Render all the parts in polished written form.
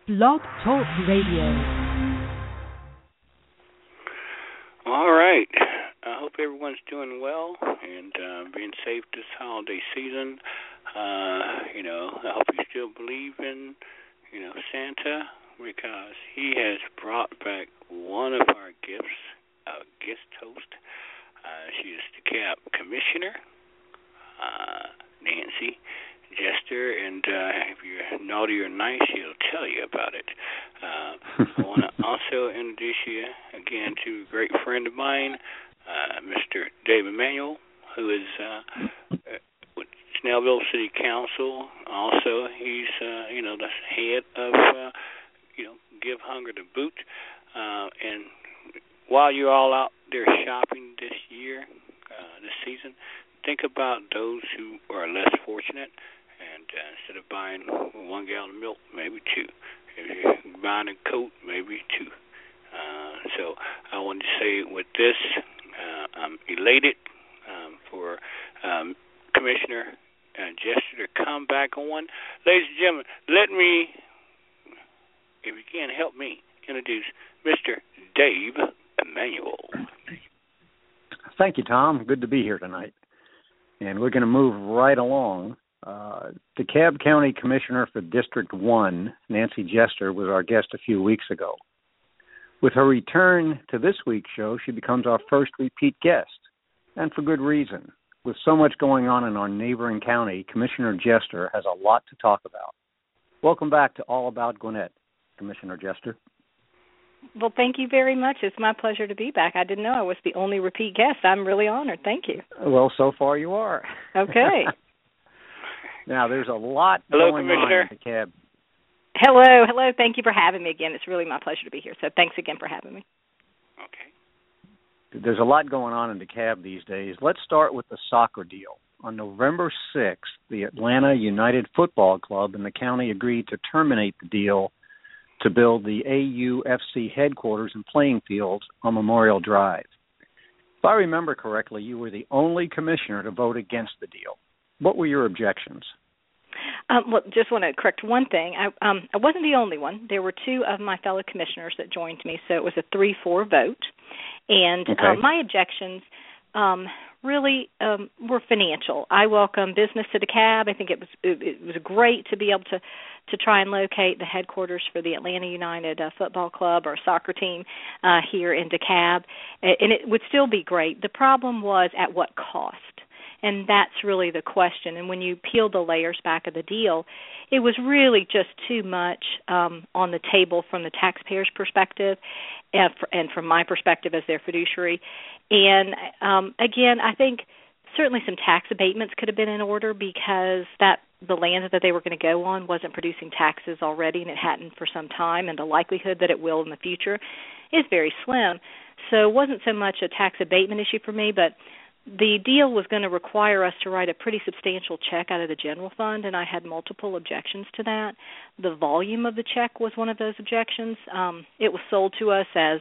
Blog Talk Radio. All right. I hope everyone's doing well and being safe this holiday season. I hope you still believe in, Santa, because he has brought back one of our gifts, a guest host. She is the DeKalb Commissioner, Nancy Jester, and if you're naughty or nice, she'll tell you about it. I want to also introduce you again to a great friend of mine, Mr. Dave Emanuel, who is with Snellville City Council. Also, he's the head of Give Hunger to Boot. And while you're all out there shopping this year, this season, think about those who are less fortunate. And instead of buying 1 gallon of milk, maybe 2. If you're buying a coat, maybe 2. So I want to say with this, I'm elated for Commissioner Jester to come back on. Ladies and gentlemen, let me, if you can help me, introduce Mr. Dave Emanuel. Thank you, Tom. Good to be here tonight. And we're going to move right along. DeKalb County Commissioner for District 1, Nancy Jester, was our guest a few weeks ago. With her return to this week's show, she becomes our first repeat guest, and for good reason. With so much going on in our neighboring county, Commissioner Jester has a lot to talk about. Welcome back to All About Gwinnett, Commissioner Jester. Well, thank you very much. It's my pleasure to be back. I didn't know I was the only repeat guest. I'm really honored. Thank you. Well, so far you are. Okay. Now, there's a lot Hello, going Commissioner. on in DeKalb. Hello. Thank you for having me again. It's really my pleasure to be here. So thanks again for having me. Okay. There's a lot going on in DeKalb these days. Let's start with the soccer deal. On November 6th, the Atlanta United Football Club and the county agreed to terminate the deal to build the AUFC headquarters and playing fields on Memorial Drive. If I remember correctly, you were the only commissioner to vote against the deal. What were your objections? Well, just want to correct one thing. I wasn't the only one. There were 2 of my fellow commissioners that joined me, so it was a 3-4 vote. And okay. My objections really were financial. I welcome business to DeKalb. I think it was great to be able to try and locate the headquarters for the Atlanta United Football Club or soccer team here in DeKalb, and it would still be great. The problem was at what cost? And that's really the question. And when you peel the layers back of the deal, it was really just too much on the table from the taxpayer's perspective and from my perspective as their fiduciary. And, again, I think certainly some tax abatements could have been in order because the land that they were going to go on wasn't producing taxes already, and it hadn't for some time, and the likelihood that it will in the future is very slim. So it wasn't so much a tax abatement issue for me, but the deal was going to require us to write a pretty substantial check out of the general fund, and I had multiple objections to that. The volume of the check was one of those objections. It was sold to us as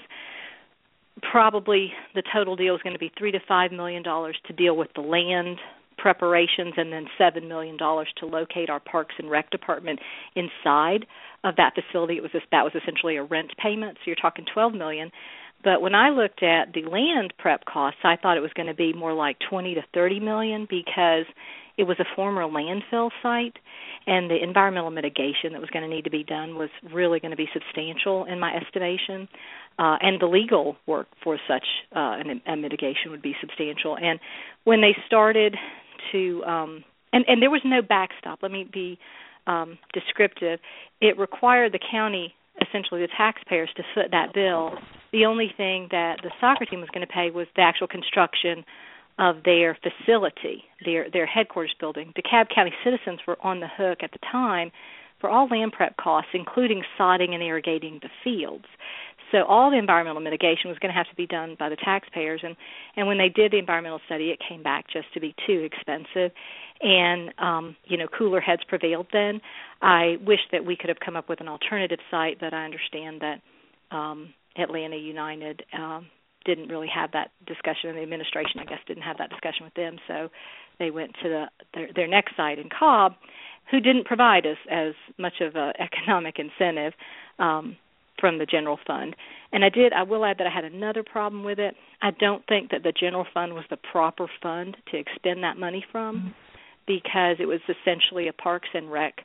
probably the total deal was going to be $3 to $5 million to deal with the land preparations and then $7 million to locate our Parks and Rec department inside of that facility. That was essentially a rent payment, so you're talking $12 million. But when I looked at the land prep costs, I thought it was going to be more like $20 to $30 million because it was a former landfill site, and the environmental mitigation that was going to need to be done was really going to be substantial in my estimation, and the legal work for such a mitigation would be substantial. And when they started to, and there was no backstop. Let me be descriptive. It required the county, essentially the taxpayers, to foot that bill. The only thing that the soccer team was going to pay was the actual construction of their facility, their headquarters building. DeKalb County citizens were on the hook at the time for all land prep costs, including sodding and irrigating the fields. So all the environmental mitigation was going to have to be done by the taxpayers. And when they did the environmental study, it came back just to be too expensive. And, cooler heads prevailed then. I wish that we could have come up with an alternative site, but I understand that Atlanta United didn't really have that discussion, and the administration, I guess, didn't have that discussion with them. So they went to their next site in Cobb. who didn't provide us as much of an economic incentive from the general fund. And I will add that I had another problem with it. I don't think that the general fund was the proper fund to expend that money from, because it was essentially a Parks and Rec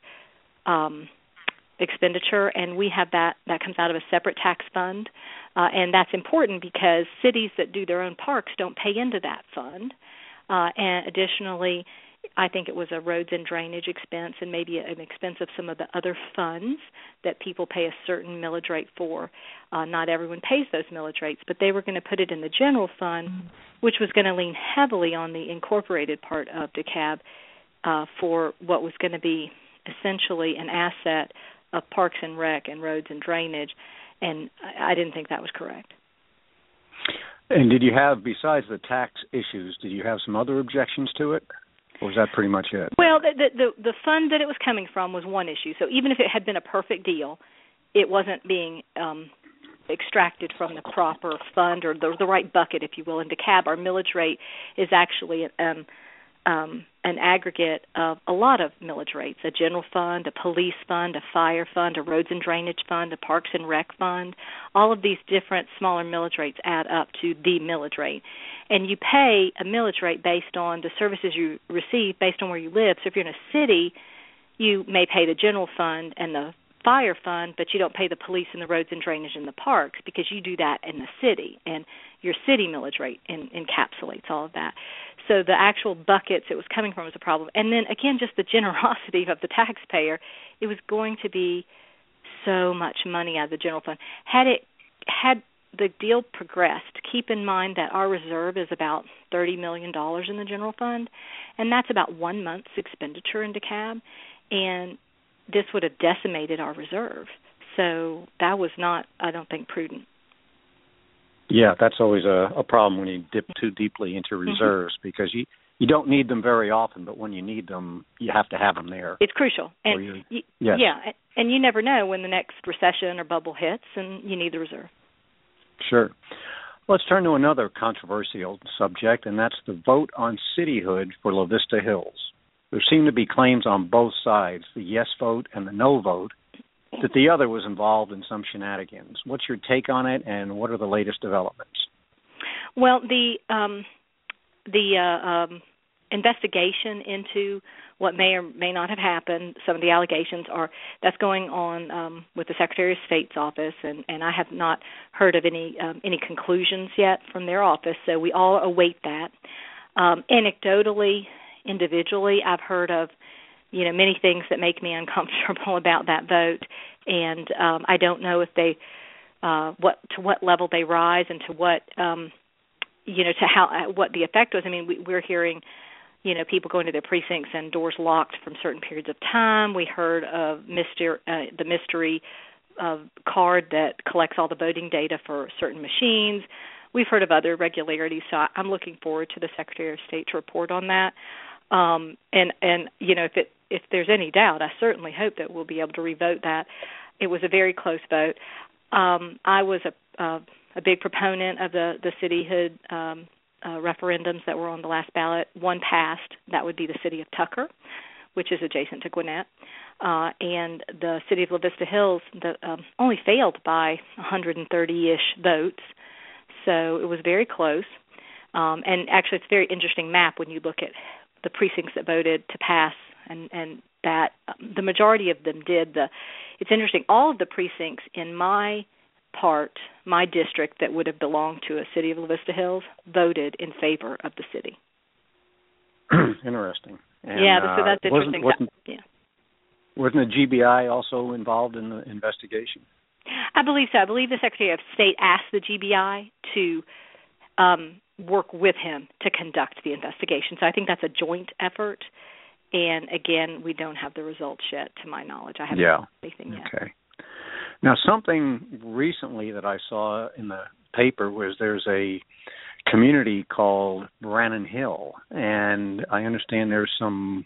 expenditure, and we have that comes out of a separate tax fund, and that's important because cities that do their own parks don't pay into that fund. And additionally, I think it was a roads and drainage expense and maybe an expense of some of the other funds that people pay a certain millage rate for. Not everyone pays those millage rates, but they were going to put it in the general fund, which was going to lean heavily on the incorporated part of DeKalb for what was going to be essentially an asset of Parks and Rec and roads and drainage, and I didn't think that was correct. And did you have, besides the tax issues, did you have some other objections to it? Or was that pretty much it? Well, the fund that it was coming from was one issue. So even if it had been a perfect deal, it wasn't being extracted from the proper fund or the right bucket, if you will. In DeKalb, our millage rate is actually an aggregate of a lot of millage rates: a general fund, a police fund, a fire fund, a roads and drainage fund, a Parks and Rec fund. All of these different smaller millage rates add up to the millage rate. And you pay a millage rate based on the services you receive based on where you live. So if you're in a city, you may pay the general fund and the fire fund, but you don't pay the police and the roads and drainage and the parks because you do that in the city. And your city millage rate encapsulates all of that. So the actual buckets it was coming from was a problem. And then, again, just the generosity of the taxpayer. It was going to be so much money out of the general fund. Had the deal progressed, keep in mind that our reserve is about $30 million in the general fund, and that's about 1 month's expenditure in DeKalb, and this would have decimated our reserve. So that was not, I don't think, prudent. Yeah, that's always a problem when you dip too deeply into reserves, because you don't need them very often, but when you need them, you have to have them there. It's crucial. And yes. Yeah, and you never know when the next recession or bubble hits, and you need the reserve. Sure. Let's turn to another controversial subject, and that's the vote on cityhood for La Vista Hills. There seem to be claims on both sides, the yes vote and the no vote, that the other was involved in some shenanigans. What's your take on it, and what are the latest developments? Well, the investigation into what may or may not have happened, some of the allegations that's going on with the Secretary of State's office, and I have not heard of any conclusions yet from their office, so we all await that. Anecdotally, individually, I've heard of many things that make me uncomfortable about that vote, and I don't know if they to what level they rise and to what what the effect was. I mean, we're hearing people going to their precincts and doors locked from certain periods of time. We heard of the mystery card that collects all the voting data for certain machines. We've heard of other irregularities, so I'm looking forward to the Secretary of State to report on that. If there's any doubt, I certainly hope that we'll be able to revote that. It was a very close vote. I was a big proponent of the cityhood referendums that were on the last ballot. One passed. That would be the city of Tucker, which is adjacent to Gwinnett. And the city of La Vista Hills only failed by 130-ish votes. So it was very close. And actually, it's a very interesting map when you look at the precincts that voted to pass, and that the majority of them did. It's interesting, all of the precincts in my district that would have belonged to a city of La Vista Hills voted in favor of the city. Interesting. And, so that's interesting. Wasn't the GBI also involved in the investigation? I believe so. I believe the Secretary of State asked the GBI to work with him to conduct the investigation. So I think that's a joint effort. And again, we don't have the results yet, to my knowledge. I haven't heard anything yet. Okay. Now, something recently that I saw in the paper was there's a community called Brannan Hill, and I understand there's some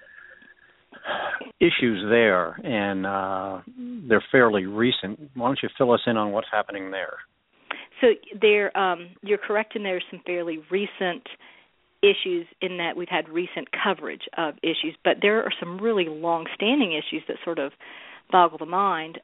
issues there, and they're fairly recent. Why don't you fill us in on what's happening there? So you're correct, and there's some fairly recent issues in that we've had recent coverage of issues, but there are some really long-standing issues that sort of boggle the mind.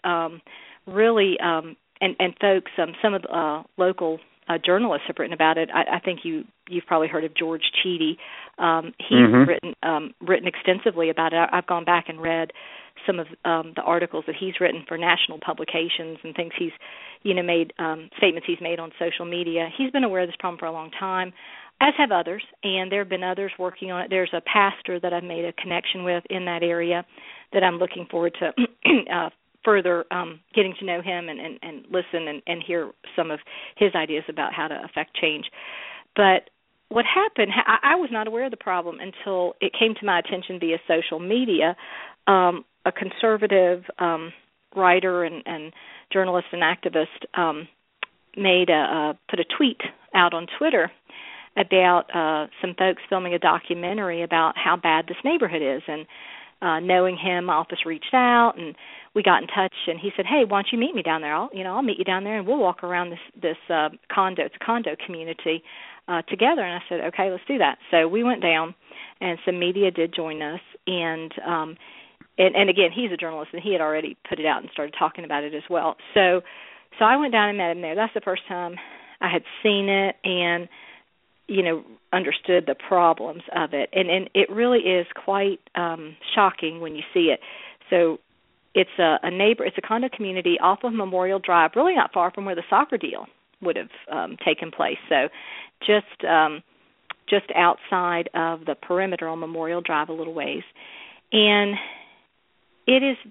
And folks, some of the local journalists have written about it. I think you've probably heard of George Cheedy. He's written extensively about it. I've gone back and read some of the articles that he's written for national publications and things he's made, statements he's made on social media. He's been aware of this problem for a long time, as have others, and there have been others working on it. There's a pastor that I've made a connection with in that area that I'm looking forward to further getting to know him and listen and hear some of his ideas about how to affect change. But what happened, I was not aware of the problem until it came to my attention via social media. A conservative writer and journalist and activist put a tweet out on Twitter about some folks filming a documentary about how bad this neighborhood is. And knowing him, my office reached out and we got in touch. And he said, "Hey, why don't you meet me down there? I'll meet you down there and we'll walk around this condo. It's a condo community together." And I said, "Okay, let's do that." So we went down, and some media did join us. And again, he's a journalist, and he had already put it out and started talking about it as well. So I went down and met him there. That's the first time I had seen it and understood the problems of it. And it really is quite shocking when you see it. So it's it's a condo community off of Memorial Drive, really not far from where the soccer deal would have taken place. So just outside of the perimeter on Memorial Drive a little ways. And it is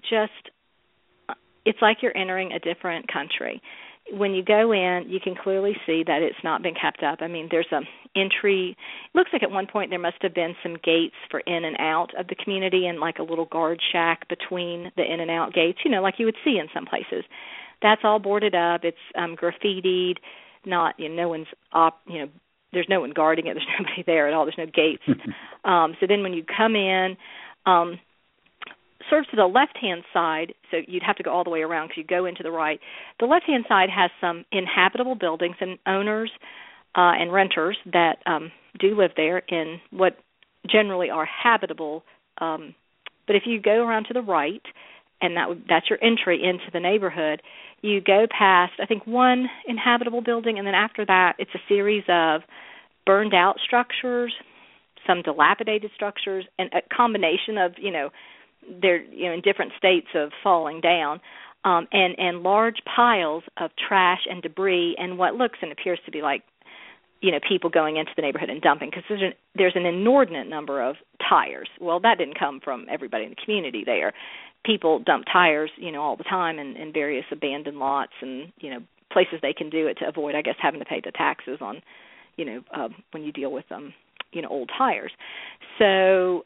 it's like you're entering a different country. When you go in, you can clearly see that it's not been kept up. I mean, there's an entry. It looks like at one point there must have been some gates for in and out of the community and like a little guard shack between the in and out gates, like you would see in some places. That's all boarded up. It's graffitied. Not, no one's there's no one guarding it. There's nobody there at all. There's no gates. So then when you come in, sort of to the left-hand side, so you'd have to go all the way around because you go into the right. The left-hand side has some inhabitable buildings and owners and renters that do live there in what generally are habitable. But if you go around to the right, and that's your entry into the neighborhood, you go past, I think, one inhabitable building, and then after that it's a series of burned-out structures, some dilapidated structures, and a combination of, they're in different states of falling down, and large piles of trash and debris and what looks and appears to be like, people going into the neighborhood and dumping, because there's an inordinate number of tires. Well, that didn't come from everybody in the community there. People dump tires, all the time in various abandoned lots and, places they can do it to avoid, I guess, having to pay the taxes on, when you deal with old tires. So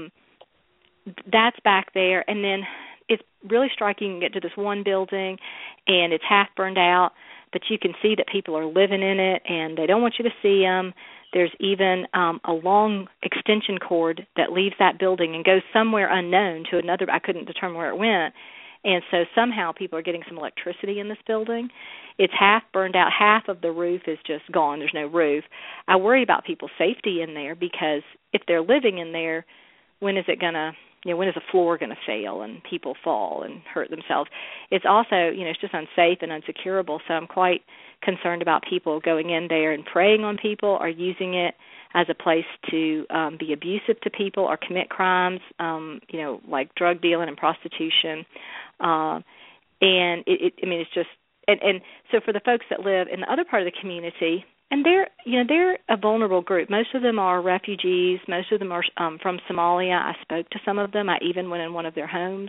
that's back there. And then it's really striking. You get to this one building, and it's half burned out, but you can see that people are living in it, and they don't want you to see them. There's even a long extension cord that leaves that building and goes somewhere unknown to another. I couldn't determine where it went. And so somehow people are getting some electricity in this building. It's half burned out. Half of the roof is just gone. There's no roof. I worry about people's safety in there, because if they're living in there, when is it going to, when is the floor going to fail and people fall and hurt themselves? It's also, it's just unsafe and unsecurable. So I'm quite concerned about people going in there and preying on people, or using it as a place to be abusive to people or commit crimes, like drug dealing and prostitution. And it's just, and so for the folks that live in the other part of the community, and they're a vulnerable group. Most of them are refugees. Most of them are from Somalia. I spoke to some of them. I even went in one of their homes.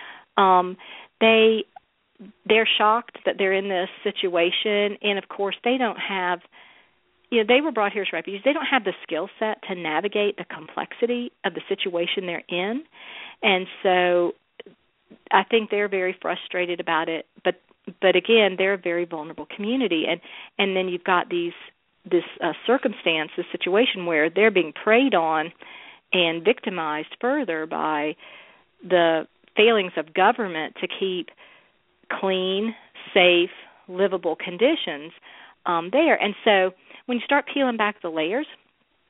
They're shocked that they're in this situation, and of course they don't have, they were brought here as refugees. They don't have the skill set to navigate the complexity of the situation they're in, and so I think they're very frustrated about it. But again, they're a very vulnerable community, and then you've got this circumstance, this situation where they're being preyed on and victimized further by the failings of government to keep clean, safe, livable conditions there. And so when you start peeling back the layers,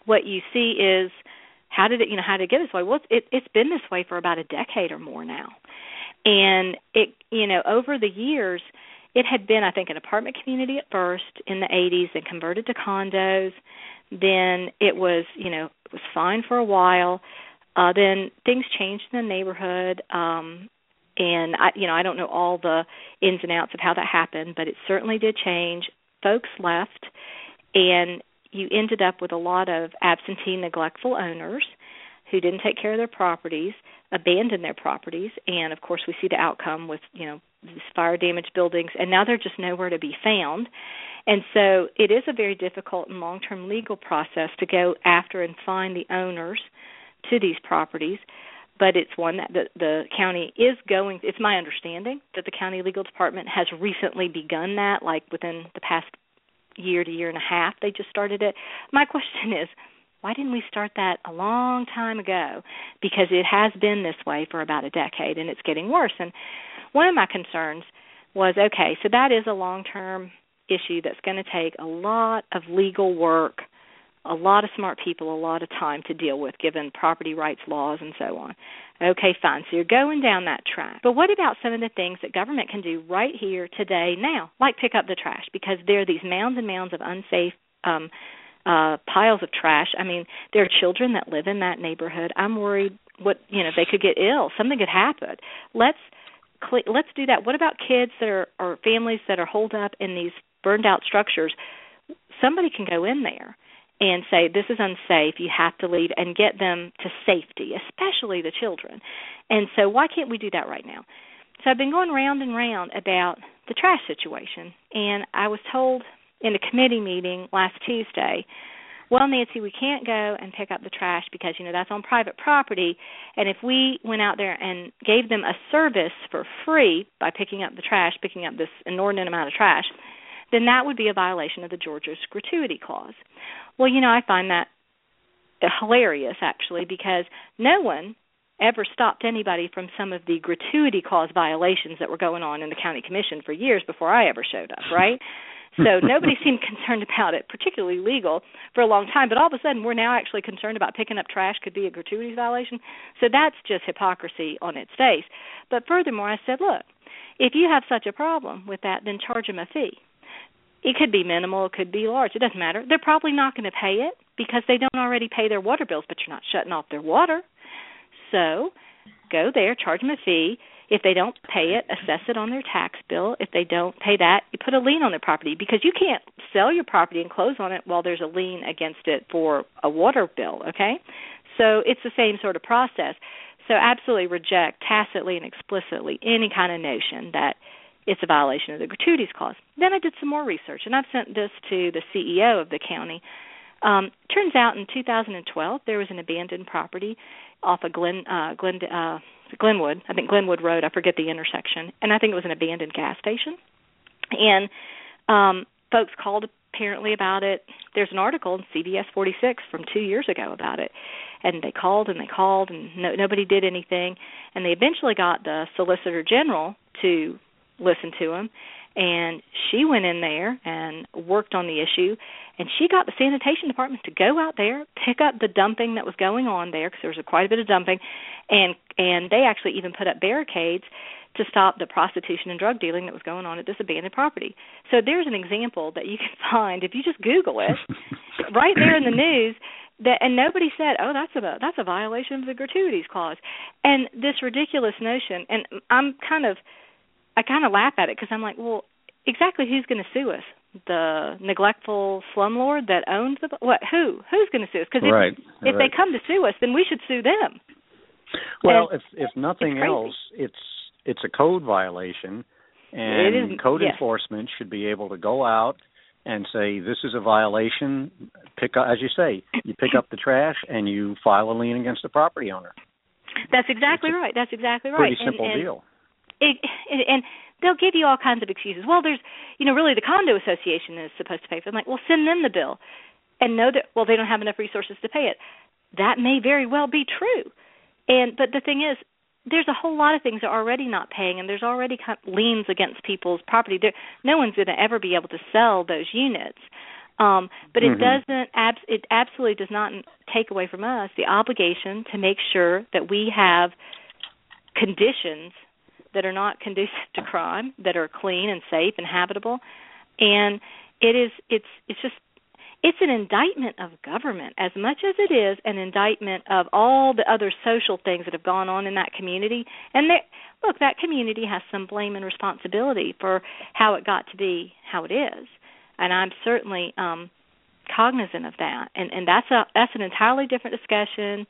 what you see is how did it get this way? Well, it's been this way for about a decade or more now. And it, over the years, it had been, I think, an apartment community at first in the 80s and converted to condos. Then it was, it was fine for a while. Then things changed in the neighborhood. And I don't know all the ins and outs of how that happened, but it certainly did change. Folks left, and you ended up with a lot of absentee, neglectful owners who didn't take care of their properties, abandoned their properties, and of course we see the outcome with, these fire-damaged buildings, and now they're just nowhere to be found. And so it is a very difficult and long-term legal process to go after and find the owners to these properties, but it's one that the county is going, it's my understanding that the county legal department has recently begun that, like within the past year to year and a half, they just started it. My question is, why didn't we start that a long time ago? Because it has been this way for about a decade, and it's getting worse. And one of my concerns was, okay, so that is a long-term issue that's going to take a lot of legal work, a lot of smart people, a lot of time to deal with, given property rights laws and so on. Okay, fine. So you're going down that track. But what about some of the things that government can do right here, today, now, like pick up the trash? Because there are these mounds and mounds of unsafe piles of trash. I mean, there are children that live in that neighborhood. I'm worried they could get ill. Something could happen. Let's do that. What about kids that are, or families that are holed up in these burned out structures? Somebody can go in there and say, this is unsafe, you have to leave, and get them to safety, especially the children. And so why can't we do that right now? So I've been going round and round about the trash situation, and I was told in a committee meeting last Tuesday, well, Nancy, we can't go and pick up the trash because, that's on private property, and if we went out there and gave them a service for free by picking up the trash, picking up this inordinate amount of trash, then that would be a violation of the Georgia's gratuity clause. Well, I find that hilarious, actually, because no one ever stopped anybody from some of the gratuity clause violations that were going on in the county commission for years before I ever showed up, right? So nobody seemed concerned about it, particularly legal, for a long time. But all of a sudden, we're now actually concerned about picking up trash could be a gratuity violation. So that's just hypocrisy on its face. But furthermore, I said, look, if you have such a problem with that, then charge them a fee. It could be minimal, it could be large. It doesn't matter. They're probably not going to pay it because they don't already pay their water bills, but you're not shutting off their water. So go there, charge them a fee. If they don't pay it, assess it on their tax bill. If they don't pay that, you put a lien on their property because you can't sell your property and close on it while there's a lien against it for a water bill, okay? So it's the same sort of process. So absolutely reject tacitly and explicitly any kind of notion that it's a violation of the gratuities clause. Then I did some more research, and I've sent this to the CEO of the county. Turns out in 2012 there was an abandoned property off of Glenwood, I think Glenwood Road, I forget the intersection, and I think it was an abandoned gas station. And folks called apparently about it. There's an article in CBS 46 from 2 years ago about it. And they called, and nobody did anything. And they eventually got the Solicitor General to listen to them, and she went in there and worked on the issue, and she got the sanitation department to go out there, pick up the dumping that was going on there, because there was quite a bit of dumping, and they actually even put up barricades to stop the prostitution and drug dealing that was going on at this abandoned property. So there's an example that you can find if you just Google it, right there in the news, and nobody said, oh, that's a violation of the gratuities clause. And this ridiculous notion, and I kind of laugh at it because I'm like, well, exactly who's going to sue us? The neglectful slumlord that owns the what? Who's going to sue us? Because if they come to sue us, then we should sue them. Well, if nothing else, it's a code violation, and code enforcement should be able to go out and say this is a violation. As you say, you pick up the trash and you file a lien against the property owner. That's exactly right. That's exactly right. Pretty simple deal. And they'll give you all kinds of excuses. Well, there's, really the condo association is supposed to pay for it. I'm like, well, send them the bill and know that, well, they don't have enough resources to pay it. That may very well be true. But the thing is, there's a whole lot of things that are already not paying, and there's already liens against people's property. No one's going to ever be able to sell those units But it doesn't. It absolutely does not take away from us the obligation to make sure that we have conditions that are not conducive to crime, that are clean and safe and habitable. And it's an indictment of government as much as it is an indictment of all the other social things that have gone on in that community. And look, that community has some blame and responsibility for how it got to be how it is. And I'm certainly cognizant of that. And that's an entirely different discussion.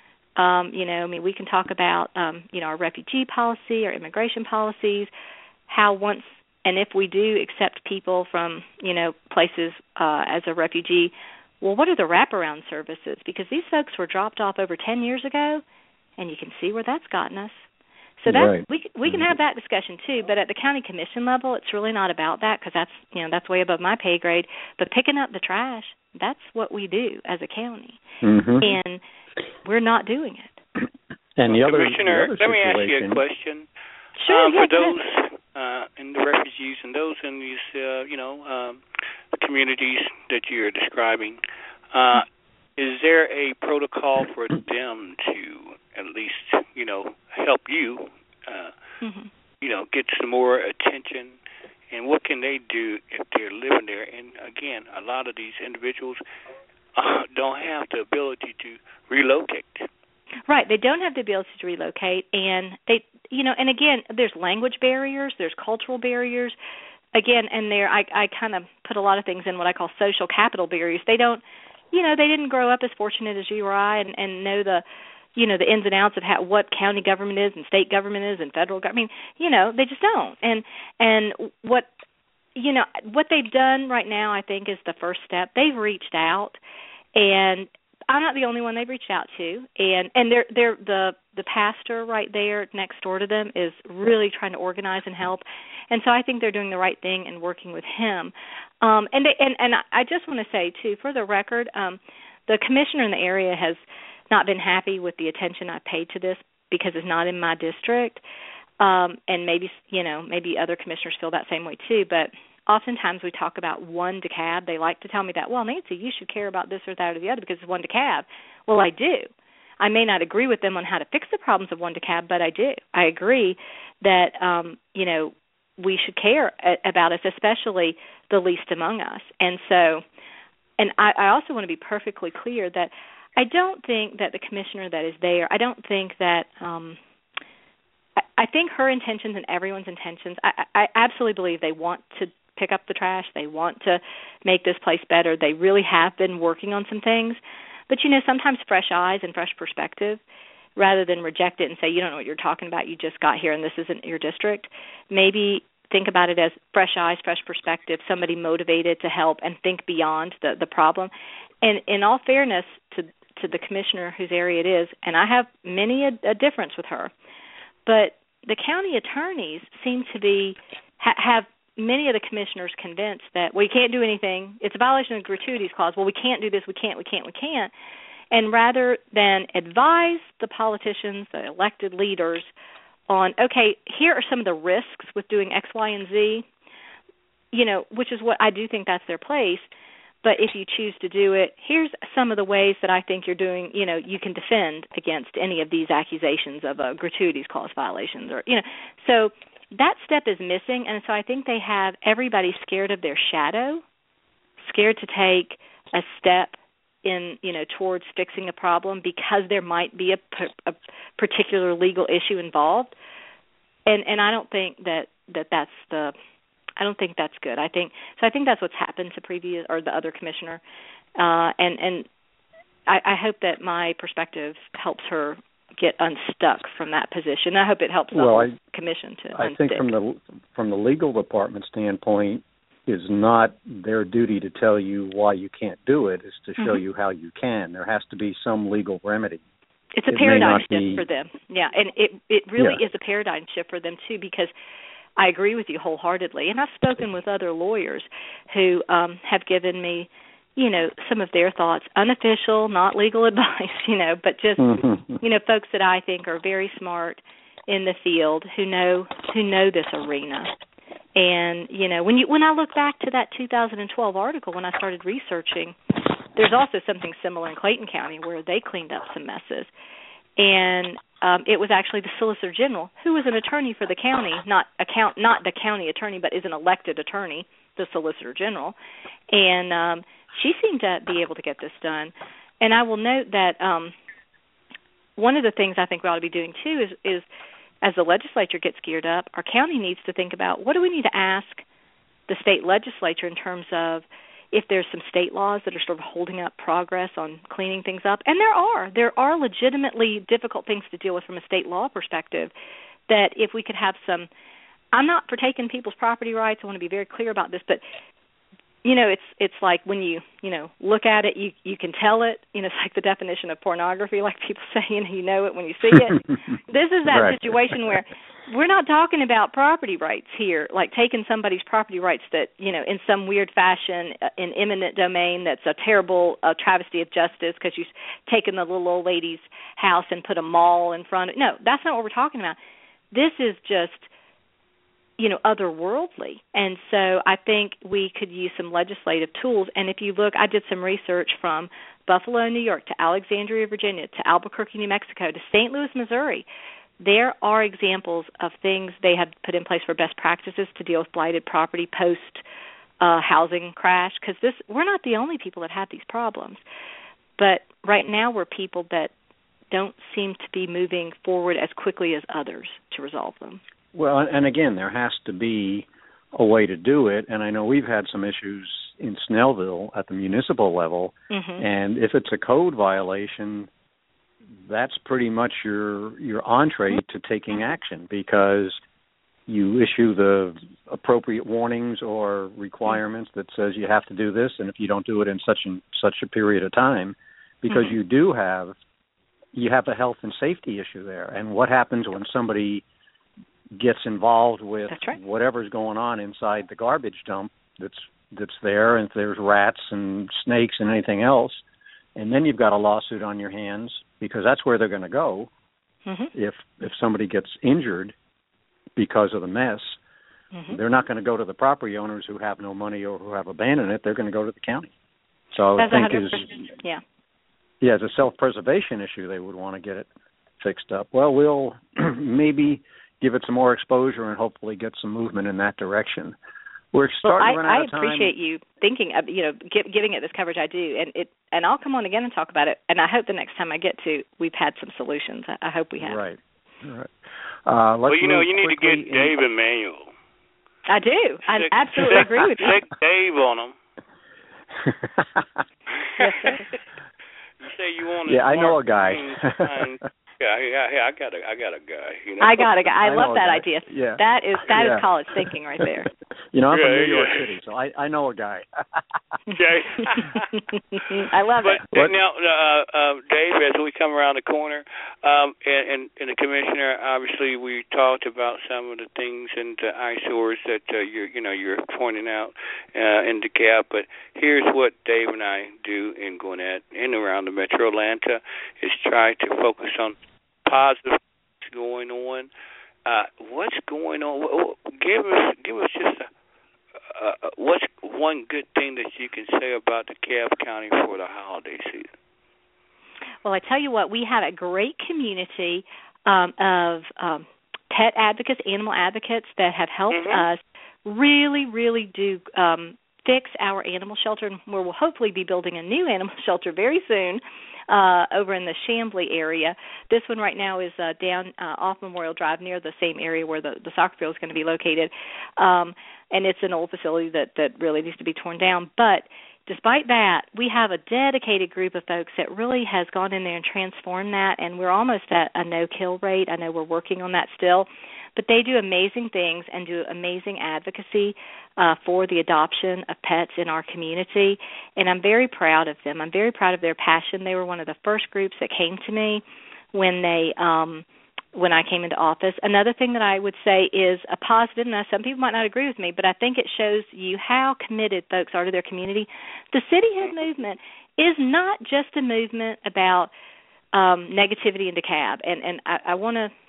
We can talk about, our refugee policy, our immigration policies, how once and if we do accept people from, places as a refugee, well, what are the wraparound services? Because these folks were dropped off over 10 years ago, and you can see where that's gotten us. So we can have that discussion too, but at the county commission level, it's really not about that because that's way above my pay grade. But picking up the trash, that's what we do as a county, and we're not doing it. And Commissioner, let me ask you a question. Sure. For those in the refugees and those in these, communities that you're describing, is there a protocol for them to at least, help you, get some more attention? And what can they do if they're living there? And again, a lot of these individuals don't have the ability to relocate. Right, they don't have the ability to relocate, and and again, there's language barriers, there's cultural barriers, again, and I kind of put a lot of things in what I call social capital barriers. They don't, they didn't grow up as fortunate as you or I, and know the the ins and outs of what county government is and state government is and federal government. They just don't, and what they've done right now, I think, is the first step. They've reached out, and I'm not the only one they've reached out to, and they're the pastor right there next door to them is really trying to organize and help, and so I think they're doing the right thing and working with him. And I just want to say too, for the record, the commissioner in the area has not been happy with the attention I paid to this because it's not in my district, and maybe other commissioners feel that same way too, but. Oftentimes we talk about one DeKalb. They like to tell me that, well, Nancy, you should care about this or that or the other because it's one DeKalb. Well, I do. I may not agree with them on how to fix the problems of one DeKalb, but I do. I agree that, we should care about us, especially the least among us. And so, and I also want to be perfectly clear that I don't think that the commissioner that is there, I don't think that I think her intentions and everyone's intentions, I absolutely believe they want to pick up the trash. They want to make this place better. They really have been working on some things. But, sometimes fresh eyes and fresh perspective, rather than reject it and say, you don't know what you're talking about, you just got here and this isn't your district, maybe think about it as fresh eyes, fresh perspective, somebody motivated to help and think beyond the problem. And in all fairness to the commissioner whose area it is, and I have many a difference with her, but the county attorneys seem to have many of the commissioners convinced that, well, you can't do anything. It's a violation of the gratuities clause. Well, we can't do this. We can't. And rather than advise the politicians, the elected leaders on, okay, here are some of the risks with doing X, Y, and Z, which is what I do think that's their place. But if you choose to do it, here's some of the ways that I think you're doing, you can defend against any of these accusations of gratuities clause violations so that step is missing, and so I think they have everybody scared of their shadow, scared to take a step in, towards fixing a problem because there might be a particular legal issue involved, and I don't think that's I don't think that's good. I think that's what's happened to the other commissioner, and I hope that my perspective helps her get unstuck from that position. I hope it helps the commission to unstick. I think from the legal department standpoint, is not their duty to tell you why you can't do it. Is to show you how you can. There has to be some legal remedy. It's a paradigm shift for them. Yeah, and it really is a paradigm shift for them too, because I agree with you wholeheartedly. And I've spoken with other lawyers who have given me some of their thoughts, unofficial, not legal advice, but just, folks that I think are very smart in the field who know this arena. And when I look back to that 2012 article when I started researching, there's also something similar in Clayton County where they cleaned up some messes. And it was actually the Solicitor General, who was an attorney for the county, not the county attorney, but is an elected attorney, the Solicitor General. And she seemed to be able to get this done. And I will note that one of the things I think we ought to be doing, too, is as the legislature gets geared up, our county needs to think about what do we need to ask the state legislature in terms of if there's some state laws that are sort of holding up progress on cleaning things up. And there are legitimately difficult things to deal with from a state law perspective that if we could have some, I'm not for taking people's property rights, I want to be very clear about this, but it's like when you look at it, you can tell it. It's like the definition of pornography, like people say, you know it when you see it. This is that right. Situation where we're not talking about property rights here, like taking somebody's property rights that, in some weird fashion, in eminent domain that's a terrible travesty of justice because you've taken the little old lady's house and put a mall in front of it. No, that's not what we're talking about. This is just otherworldly. And so I think we could use some legislative tools. And if you look, I did some research from Buffalo, New York, to Alexandria, Virginia, to Albuquerque, New Mexico, to St. Louis, Missouri. There are examples of things they have put in place for best practices to deal with blighted property post-housing crash, because we're not the only people that have these problems. But right now we're people that don't seem to be moving forward as quickly as others to resolve them. Well, and again, there has to be a way to do it, and I know we've had some issues in Snellville at the municipal level, and if it's a code violation, that's pretty much your entree to taking action, because you issue the appropriate warnings or requirements that says you have to do this, and if you don't do it in such a period of time, because you have a health and safety issue there, and what happens when somebody gets involved with whatever's going on inside the garbage dump that's there, and if there's rats and snakes and anything else, and then you've got a lawsuit on your hands, because that's where they're going to go if somebody gets injured because of the mess. They're not going to go to the property owners who have no money or who have abandoned it. They're going to go to the county. So I think it's a self-preservation issue. They would want to get it fixed up. Well, we'll maybe give it some more exposure and hopefully get some movement in that direction. We're starting to run out of time. I appreciate you thinking of, giving it this coverage. I do, and I'll come on again and talk about it. And I hope the next time I get to, we've had some solutions. I hope we have. Right. Well, you need to get Dave Emanuel. I do. I absolutely agree with you. Stick Dave on him. Yes, sir. You say you want to. Yeah, I know a guy. I got a guy. I got a guy. I love that idea. Yeah. That is college thinking right there. I'm from New York City, so I know a guy. Okay. I love it. But now, Dave, as we come around the corner, and the commissioner, obviously, we talked about some of the things and the eyesores that you're pointing out in DeKalb. But here's what Dave and I do in Gwinnett and around the Metro Atlanta is try to focus on positive going on. What's going on? Give us just what's one good thing that you can say about DeKalb County for the holiday season? Well, I tell you what, we have a great community of pet advocates, animal advocates that have helped us really, really do fix our animal shelter, and where we'll hopefully be building a new animal shelter very soon over in the Chamblee area. This one right now is down off Memorial Drive near the same area where the soccer field is going to be located. And it's an old facility that really needs to be torn down. But despite that, we have a dedicated group of folks that really has gone in there and transformed that, and we're almost at a no-kill rate. I know we're working on that still. But they do amazing things and do amazing advocacy for the adoption of pets in our community, and I'm very proud of them. I'm very proud of their passion. They were one of the first groups that came to me when I came into office. Another thing that I would say is a positive, now some people might not agree with me, but I think it shows you how committed folks are to their community. The Cityhood movement is not just a movement about negativity in DeKalb, and I want to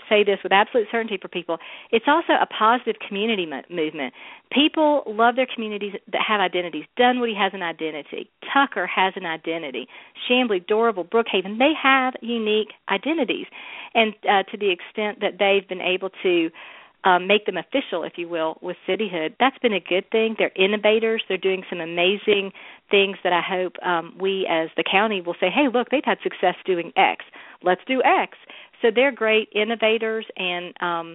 say this with absolute certainty for people, it's also a positive community movement. People love their communities that have identities. Dunwoody has an identity. Tucker has an identity. Chamblee, Dorable, Brookhaven, they have unique identities. And to the extent that they've been able to make them official, if you will, with cityhood, that's been a good thing. They're innovators. They're doing some amazing things that I hope we as the county will say, hey, look, they've had success doing X. Let's do X. So they're great innovators and,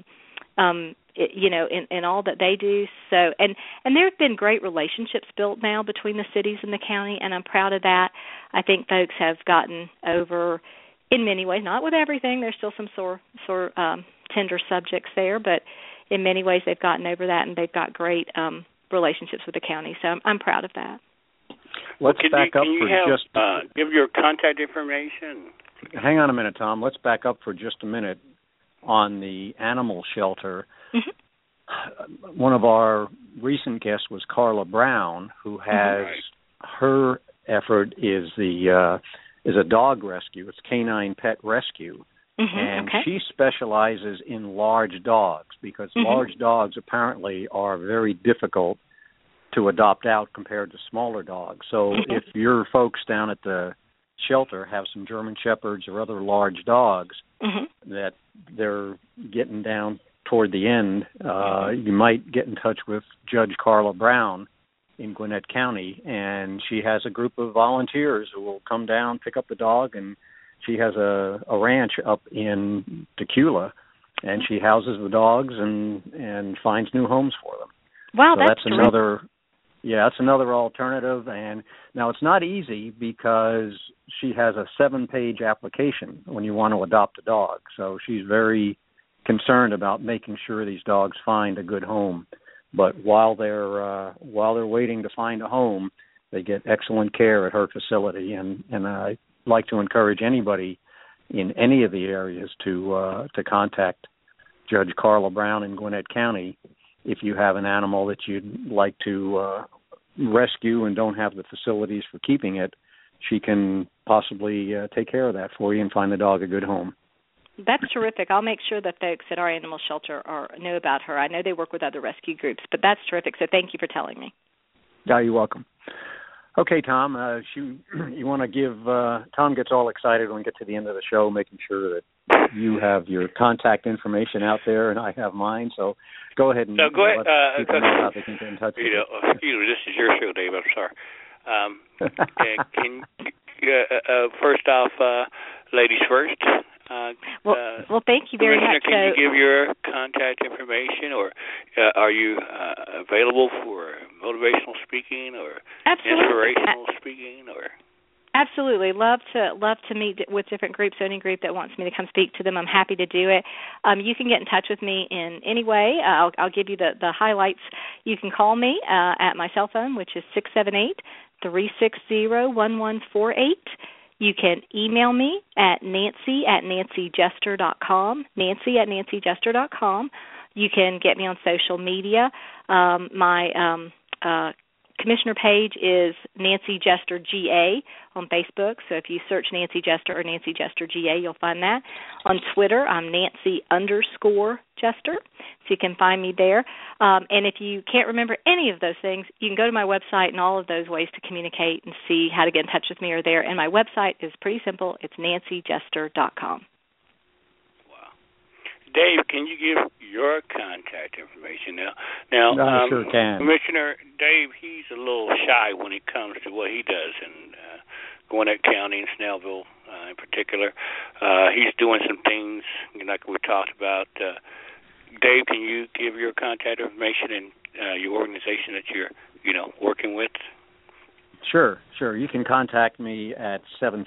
in all that they do. So, and there have been great relationships built now between the cities and the county, and I'm proud of that. I think folks have gotten over, in many ways, not with everything. There's still some sore tender subjects there, but in many ways they've gotten over that, and they've got great relationships with the county. So I'm proud of that. Let's back up for just give your contact information. Hang on a minute, Tom. Let's back up for just a minute on the animal shelter. Mm-hmm. One of our recent guests was Carla Brown, who has her effort is a dog rescue. It's Canine Pet Rescue. Mm-hmm, and she specializes in large dogs because large dogs apparently are very difficult to adopt out compared to smaller dogs. So if your folks down at the shelter have some German Shepherds or other large dogs that they're getting down toward the end, you might get in touch with Judge Carla Brown in Gwinnett County, and she has a group of volunteers who will come down, pick up the dog, and she has a ranch up in Tequila, and she houses the dogs and finds new homes for them. Wow, so that's another. Yeah, that's another alternative. And now it's not easy because she has a 7-page application when you want to adopt a dog. So she's very concerned about making sure these dogs find a good home. But while they're waiting to find a home, they get excellent care at her facility. And I like to encourage anybody in any of the areas to contact Judge Carla Brown in Gwinnett County if you have an animal that you'd like to rescue and don't have the facilities for keeping it. She can possibly take care of that for you and find the dog a good home. That's terrific. I'll make sure that folks at our animal shelter know about her. I know they work with other rescue groups, but that's terrific. So thank you for telling me. Yeah, you're welcome. Okay, Tom, you want to give Tom gets all excited when we get to the end of the show, making sure that you have your contact information out there and I have mine. So go ahead and let people know how they can get in touch with you. This is your show, Dave. I'm sorry. Can first off, ladies first. Well, thank you very much. Can you give your contact information, or are you available for motivational speaking or inspirational speaking, or? Absolutely. Love to meet with different groups. Any group that wants me to come speak to them, I'm happy to do it. You can get in touch with me in any way. I'll give you the highlights. You can call me at my cell phone, which is 678-360-1148. You can email me at nancy@nancyjester.com, nancy@nancyjester.com. You can get me on social media. My commissioner page is Nancy Jester GA on Facebook. So if you search Nancy Jester or Nancy Jester GA, you'll find that. On Twitter, I'm Nancy_Jester. So you can find me there. And if you can't remember any of those things, you can go to my website, and all of those ways to communicate and see how to get in touch with me are there. And my website is pretty simple. It's nancyjester.com. Dave, can you give your contact information now? I sure can. Commissioner Dave, he's a little shy when it comes to what he does in Gwinnett County and Snellville in particular. He's doing some things like we talked about. Dave, can you give your contact information and your organization that you're working with? Sure. You can contact me at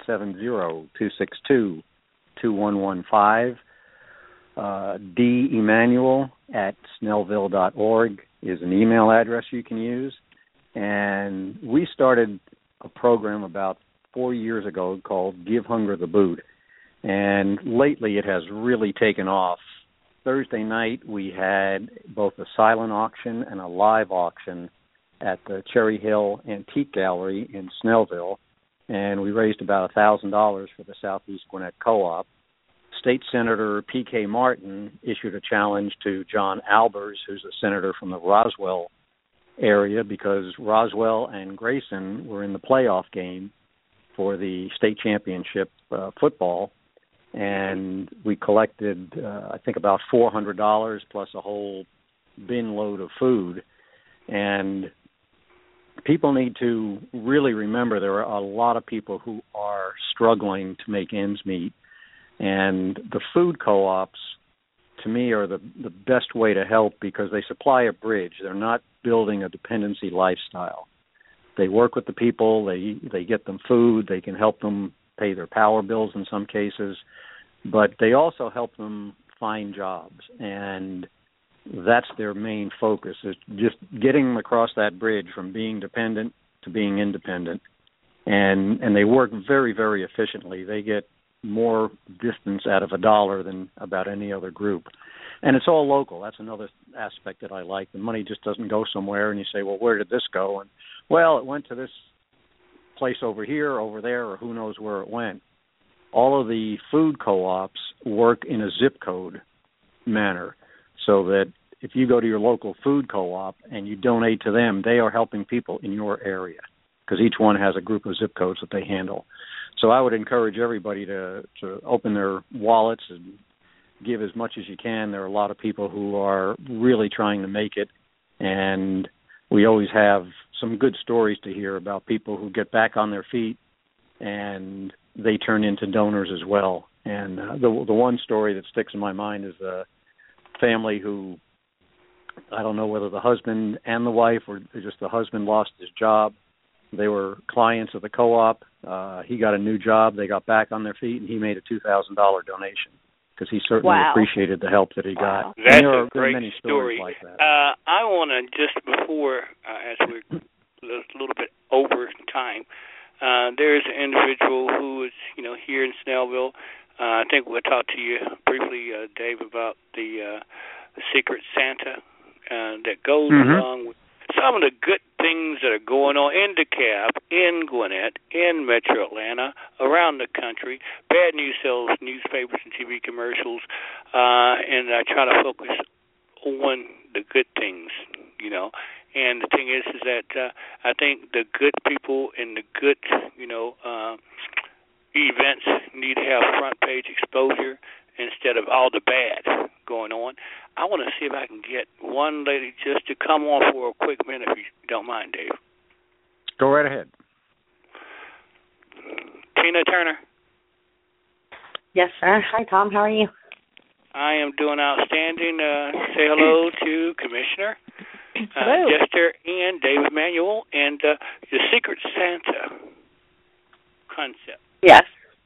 770-262-2115. D. Emanuel at snellville.org is an email address you can use. And we started a program about 4 years ago called Give Hunger the Boot. And lately it has really taken off. Thursday night we had both a silent auction and a live auction at the Cherry Hill Antique Gallery in Snellville. And we raised about $1,000 for the Southeast Gwinnett Co-op. State Senator P.K. Martin issued a challenge to John Albers, who's a senator from the Roswell area, because Roswell and Grayson were in the playoff game for the state championship football, and we collected, I think, about $400 plus a whole bin load of food. And people need to really remember there are a lot of people who are struggling to make ends meet, and the food co-ops, to me, are the best way to help because they supply a bridge. They're not building a dependency lifestyle. They work with the people, they get them food, they can help them pay their power bills in some cases, but they also help them find jobs, and that's their main focus, is just getting them across that bridge from being dependent to being independent. And they work very, very efficiently. They get more distance out of a dollar than about any other group. And it's all local. That's another aspect that I like. The money just doesn't go somewhere and you say, well, where did this go? And, well, it went to this place over here, over there, or who knows where it went. All of the food co-ops work in a zip code manner, so that if you go to your local food co-op and you donate to them, they are helping people in your area because each one has a group of zip codes that they handle. So I would encourage everybody to open their wallets and give as much as you can. There are a lot of people who are really trying to make it, and we always have some good stories to hear about people who get back on their feet and they turn into donors as well. And the one story that sticks in my mind is a family who, I don't know whether the husband and the wife or just the husband lost his job. They were clients of the co-op. He got a new job. They got back on their feet, and he made a $2,000 donation because he certainly appreciated the help that he got. That's a great many story. Like that. I want to, just before, as we're a little bit over time, there's an individual who is, here in Snellville. I think we'll talk to you briefly, Dave, about the Secret Santa that goes along with some of the good things that are going on in DeKalb, in Gwinnett, in Metro Atlanta, around the country. Bad News sells newspapers and TV commercials, and I try to focus on the good things, And the thing is that I think the good people and the good, events need to have front page exposure instead of all the bad going on. I want to see if I can get one lady just to come on for a quick minute, if you don't mind, Dave. Go right ahead. Tina Turner. Yes, sir. Hi, Tom. How are you? I am doing outstanding. Say hello to Commissioner Jester and David Manuel and the Secret Santa concept. Yes.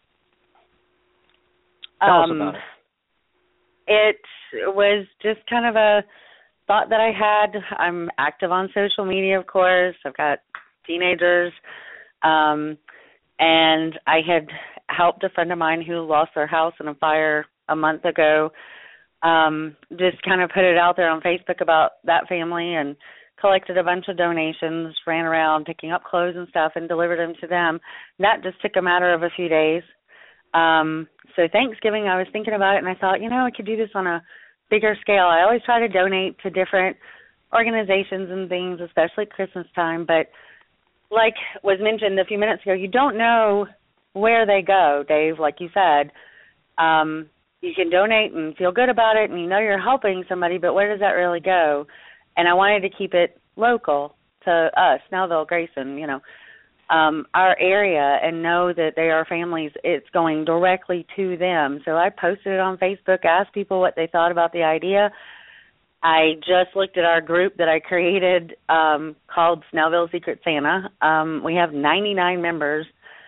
Tell us about it. It was just kind of a thought that I had. I'm active on social media, of course. I've got teenagers. And I had helped a friend of mine who lost their house in a fire a month ago. Just kind of put it out there on Facebook about that family and collected a bunch of donations, ran around picking up clothes and stuff and delivered them to them. That just took a matter of a few days. So Thanksgiving, I was thinking about it, and I thought, I could do this on a bigger scale. I always try to donate to different organizations and things, especially Christmas time. But like was mentioned a few minutes ago, you don't know where they go, Dave, like you said. You can donate and feel good about it, and you're helping somebody, but where does that really go? And I wanted to keep it local to us, Snellville, Grayson, our area, and know that they are families. It's going directly to them. So I posted it on Facebook, asked people what they thought about the idea. I just looked at our group that I created called Snellville Secret Santa. We have 99 members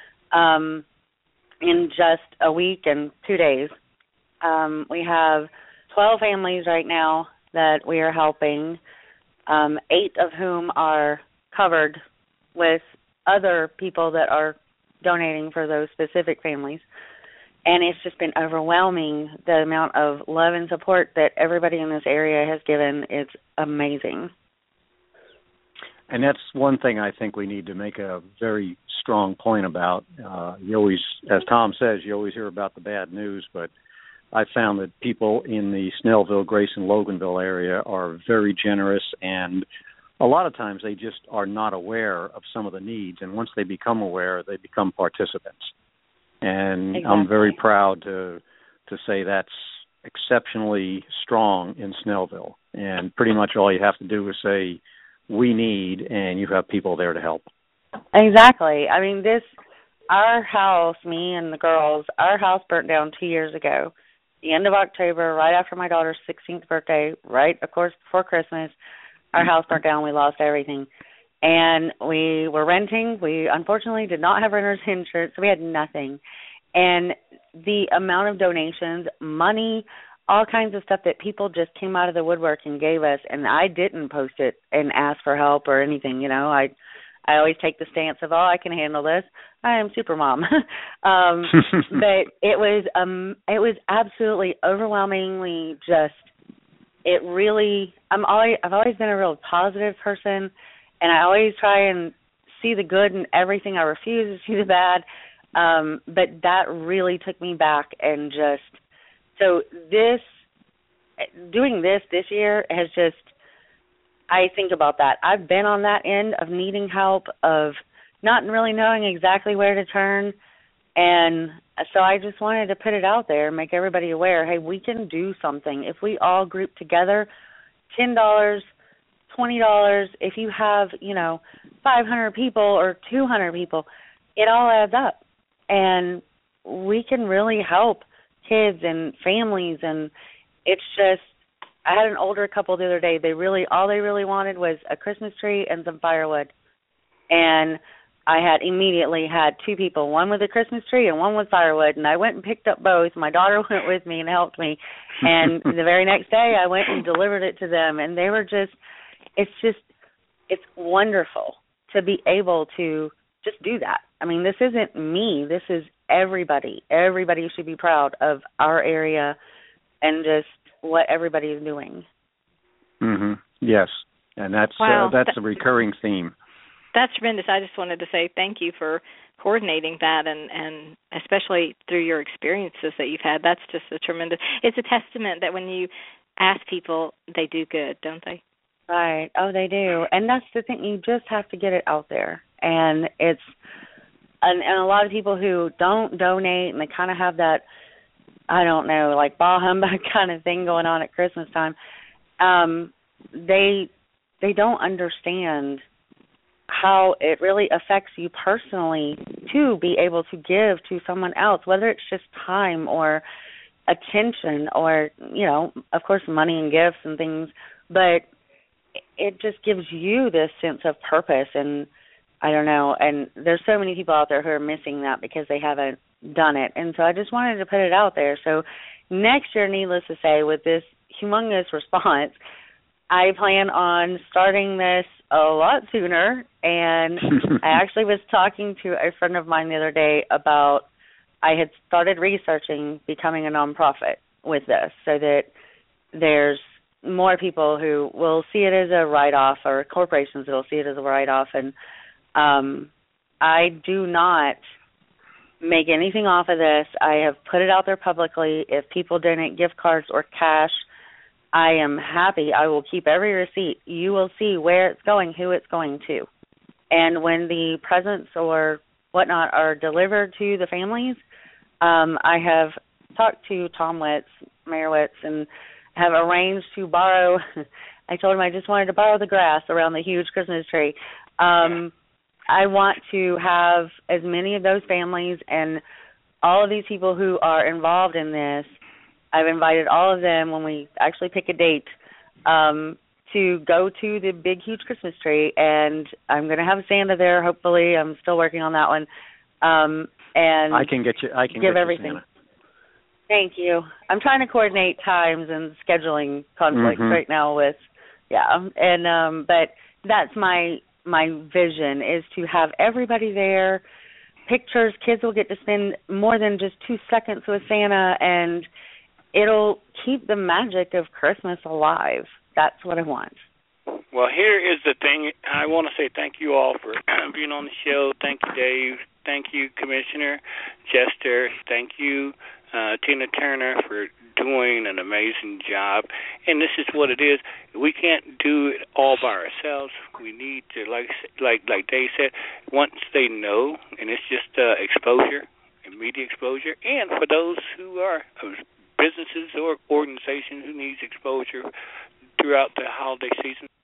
in just a week and 2 days. We have 12 families right now that we are helping, 8 of whom are covered with other people that are donating for those specific families. And it's just been overwhelming, the amount of love and support that everybody in this area has given. It's amazing. And that's one thing I think we need to make a very strong point about. You always, as Tom says, you always hear about the bad news, but I found that people in the Snellville, Grayson, Loganville area are very generous, and a lot of times they just are not aware of some of the needs, and once they become aware, they become participants. And exactly. I'm very proud to say that's exceptionally strong in Snellville, and pretty much all you have to do is say, we need, and you have people there to help. Exactly. I mean, our house, me and the girls, our house burnt down 2 years ago. The end of October, right after my daughter's 16th birthday, right, of course, before Christmas, our house burnt down. We lost everything. And we were renting. We, unfortunately, did not have renter's insurance, so we had nothing. And the amount of donations, money, all kinds of stuff that people just came out of the woodwork and gave us, and I didn't post it and ask for help or anything, you know. I always take the stance of, I can handle this. I am super mom. But it was absolutely overwhelmingly just, it really, I've always been a real positive person, and I always try and see the good in everything. I refuse to see the bad. But that really took me back, and just, so doing this year has just, I think about that. I've been on that end of needing help, of not really knowing exactly where to turn, and so I just wanted to put it out there, make everybody aware, hey, we can do something. If we all group together, $10, $20, if you have, 500 people or 200 people, it all adds up, and we can really help kids and families. And it's just, I had an older couple the other day. All they really wanted was a Christmas tree and some firewood. And I had immediately had two people, one with a Christmas tree and one with firewood, and I went and picked up both. My daughter went with me and helped me. And the very next day I went and delivered it to them, and they were just, it's wonderful to be able to just do that. I mean, this isn't me. This is everybody. Everybody should be proud of our area and just what everybody is doing. Mm-hmm. Yes, and that's a recurring theme. That's tremendous. I just wanted to say thank you for coordinating that, and especially through your experiences that you've had. That's just a tremendous, it's a testament that when you ask people, they do good, don't they? Right. Oh, they do. And that's the thing. You just have to get it out there. And it's, and a lot of people who don't donate, and they kind of have that, I don't know, like bah humbug kind of thing going on at Christmas time, they don't understand how it really affects you personally to be able to give to someone else, whether it's just time or attention or, of course, money and gifts and things, but it just gives you this sense of purpose. And I don't know, and there's so many people out there who are missing that because they haven't done it. And so I just wanted to put it out there. So next year, needless to say, with this humongous response, I plan on starting this a lot sooner. And I actually was talking to a friend of mine the other day about, I had started researching becoming a nonprofit with this, so that there's more people who will see it as a write-off, or corporations that will see it as a write-off. And I do not make anything off of this. I have put it out there publicly. If people donate gift cards or cash, I am happy. I will keep every receipt. You will see where it's going, who it's going to. And when the presents or whatnot are delivered to the families, I have talked to Tom Witz, Mayor Witz, and have arranged to borrow. I told him I just wanted to borrow the grass around the huge Christmas tree. I want to have as many of those families and all of these people who are involved in this. I've invited all of them, when we actually pick a date, to go to the big, huge Christmas tree. And I'm going to have Santa there, hopefully. I'm still working on that one. And I can give everything. Santa. Thank you. I'm trying to coordinate times and scheduling conflicts right now with, and but that's my vision, is to have everybody there, pictures. Kids will get to spend more than just 2 seconds with Santa, and it'll keep the magic of Christmas alive. That's what I want. Well, here is the thing. I want to say thank you all for being on the show. Thank you, Dave. Thank you, Commissioner Jester. Thank you, Tina Turner, for doing an amazing job. And this is what it is. We can't do it all by ourselves. We need to, like Dave said, once they know, and it's just exposure, media exposure, and for those who are businesses or organizations who needs exposure throughout the holiday season,